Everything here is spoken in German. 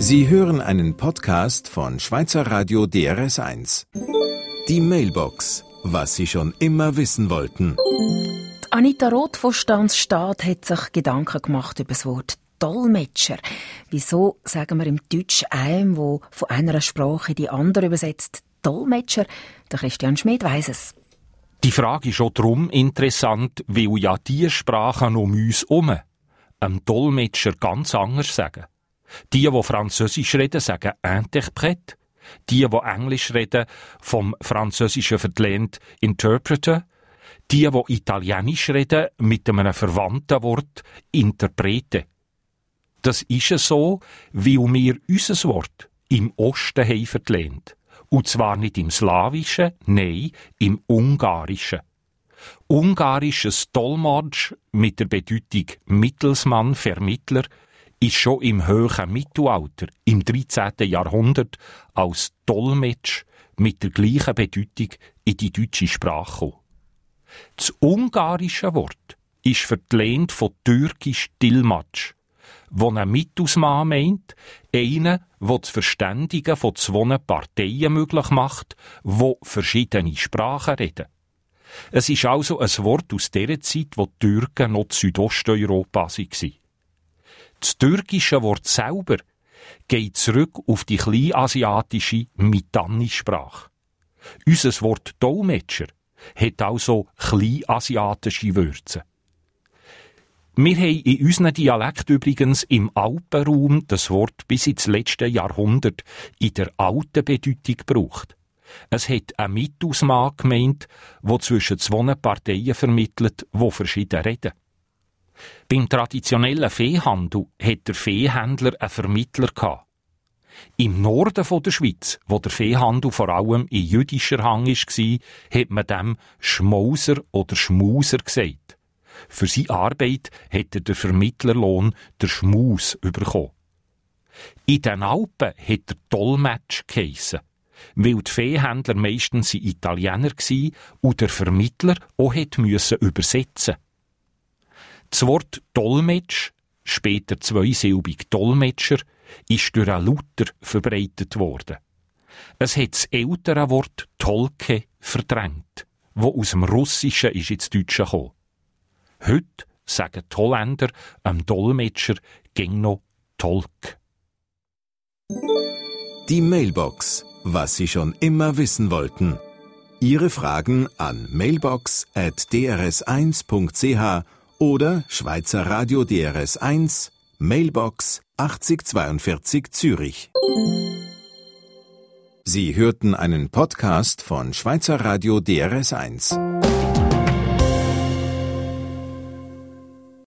Sie hören einen Podcast von Schweizer Radio DRS1. Die Mailbox, was Sie schon immer wissen wollten. Anita Roth von Stansstad hat sich Gedanken gemacht über das Wort Dolmetscher. Wieso sagen wir im Deutsch einem, der von einer Sprache in die andere übersetzt, Dolmetscher? Der Christian Schmid weiss es. Die Frage ist auch darum interessant, weil ja die Sprachen um uns herum einem Dolmetscher ganz anders sagen. Die Französisch reden, sagen Interprète. Die Englisch reden, vom Französischen verlehnt Interpreter. Die Italienisch reden, mit einem verwandten Wort Interprete. Das ist so, weil wir unser Wort im Osten haben verlehnt. Und zwar nicht im Slawischen, nein, im Ungarischen. Ungarisches Dolmetsch mit der Bedeutung Mittelsmann, Vermittler, ist schon im hohen Mittelalter, im 13. Jahrhundert, als Dolmetsch mit der gleichen Bedeutung in die deutsche Sprache gekommen. Das ungarische Wort ist verlehnt von türkisch Dilmatsch, wo ein Mittelsmann meint, einen, der das Verständigen von zwei Parteien möglich macht, die verschiedene Sprachen reden. Es ist also ein Wort aus der Zeit, wo die Türken noch in Südosteuropa waren. Das türkische Wort selber geht zurück auf die kleinasiatische Mitanni-Sprache. Unser Wort Dolmetscher hat also kleinasiatische Wurzeln. Wir haben in unserem Dialekt übrigens im Alpenraum das Wort bis ins letzte Jahrhundert in der alten Bedeutung gebraucht. Es hat ein Mittelsmann gemeint, der zwischen zwei Parteien vermittelt, die verschieden reden. Beim traditionellen Viehhandel hat der Viehhändler einen Vermittler gehabt. Im Norden der Schweiz, wo der Viehhandel vor allem in jüdischer Hand war, hat man dem Schmauser oder Schmuser gesagt. Für seine Arbeit hat er den Vermittlerlohn, der Schmus, bekommen. In den Alpen hat der Dolmetsch geheissen, weil die Viehhändler meistens Italiener waren und der Vermittler auch musste übersetzen. Das Wort Dolmetsch, später zweisilbig Dolmetscher, ist durch einen Luther verbreitet worden. Es hat das ältere Wort Tolke verdrängt, das aus dem Russischen ins Deutsche gekommen. Heute sagen die Holländer einem Dolmetscher gäng noch Tolk. Die Mailbox, was Sie schon immer wissen wollten. Ihre Fragen an mailbox@drs1.ch oder Schweizer Radio DRS1, Mailbox 8042 Zürich. Sie hörten einen Podcast von Schweizer Radio DRS1.